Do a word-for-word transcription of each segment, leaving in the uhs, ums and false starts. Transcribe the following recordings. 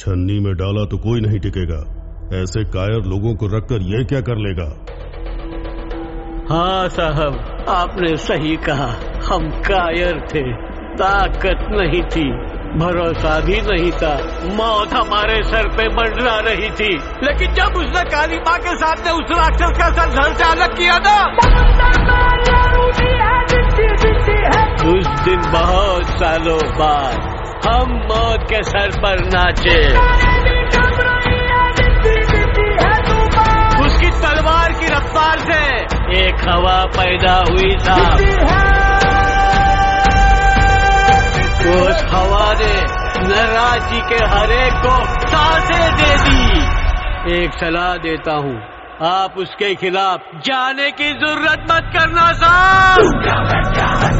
छन्नी में डाला तो कोई नहीं टिकेगा। ऐसे कायर लोगों को रखकर ये क्या कर लेगा? हाँ साहब, आपने सही कहा। हम कायर थे, ताकत नहीं थी, भरोसा भी नहीं था। मौत हमारे सर पे मंडरा रही थी, लेकिन जब उसने काली माँ के सामने उस राक्षस का सर धड़ से अलग किया ना, उस दिन बहुत सालों बाद हम मौत के सर पर नाचे। उसकी तलवार की रफ्तार से एक हवा पैदा हुई था। उस हवा ने नटराज जी के हरेक को सांसें दे दी। एक सलाह देता हूँ, आप उसके खिलाफ जाने की जरूरत मत करना साहब।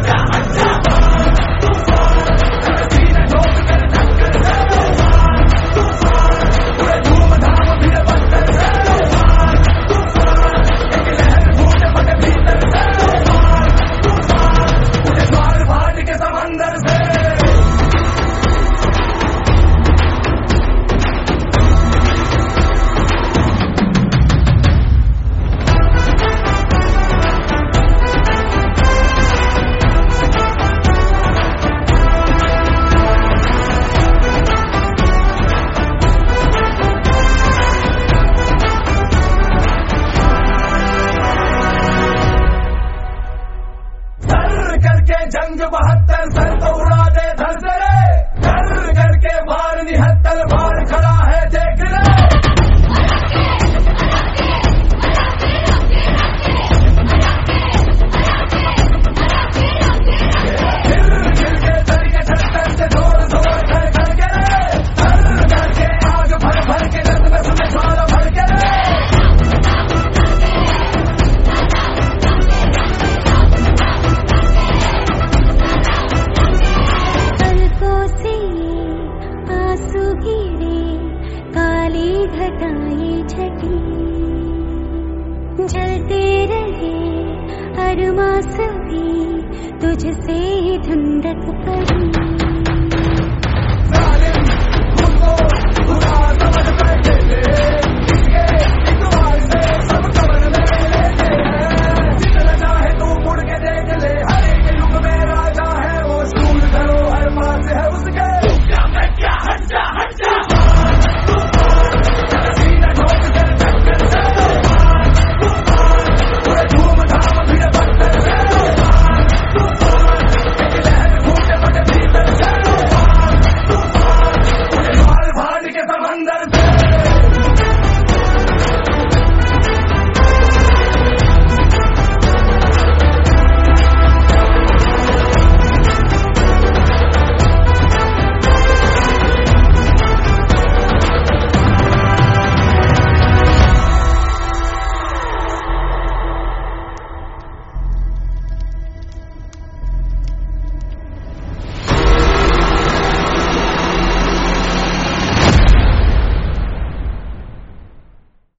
जंग बहत्तर सर तो उड़ा दे धर से रे, कर करके मार निहत्तर बार खड़ा है देख ले। गिर गिर के सर के छत्तर से जोर जोर कर करके रे, कर करके आग भर भर के नस नस में ज्वाला भर के रे। जलते रहे अरमां सभी तुझसे धुंधक पड़ी।